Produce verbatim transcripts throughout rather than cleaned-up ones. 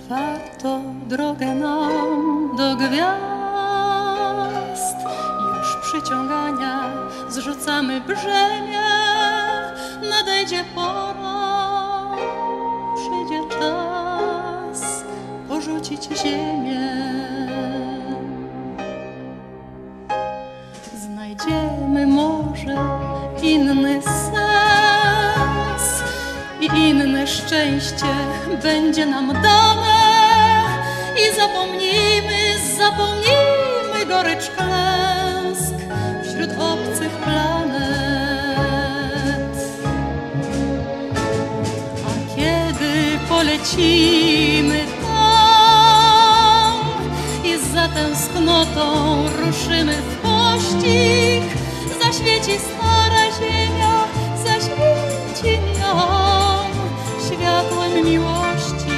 otwarto drogę nam do gwiazd. Już przyciągania zrzucamy brzemię, nadejdzie pora, przyjdzie czas porzucić ziemię. Znajdziemy może inny sens i inne szczęście będzie nam dane i zapomnijmy, zapomnijmy gorycz klęsk wśród obcych planet. A kiedy polecimy tam i za tęsknotą ruszymy w pościg, zaświeci stara ziemia, zaświeci nam światłem miłości.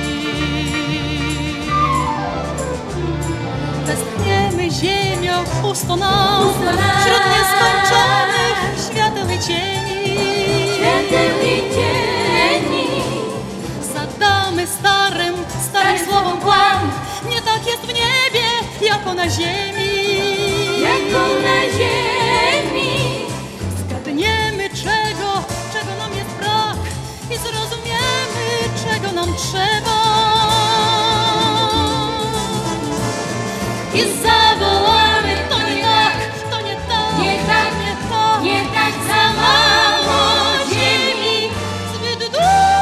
Westchniemy ziemią pusto nam wśród nieskończonych świateł i cieni. Świateł i cieni. Zadamy starym, starym słowom kłam. Nie tak jest w niebie, jako na ziemi. Jako na ziemi. Zgadniemy czego, czego nam jest brak i zrozumiemy czego nam trzeba. I zawołamy to nie tak, to nie tak, Nie tak, nie tak, nie tak za mało ziemi. zbyt dużo.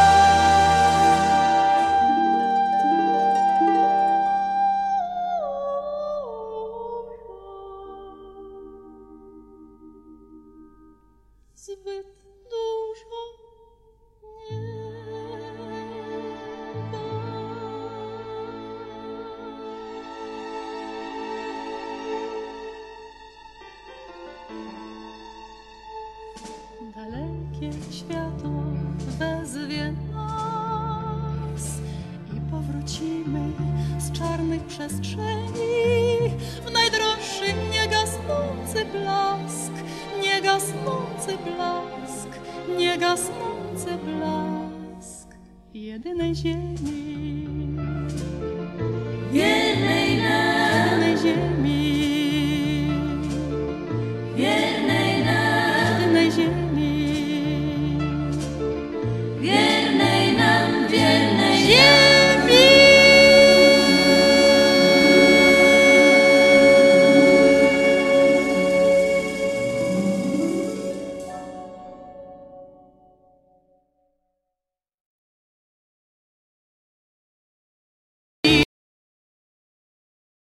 Zbyt dużo nieba. Dalekie światło wezwie nas i powrócimy z czarnych przestrzeni w najdroższy, niegasnący blask, niegasnący blask, niegasnący blask jedynej ziemi.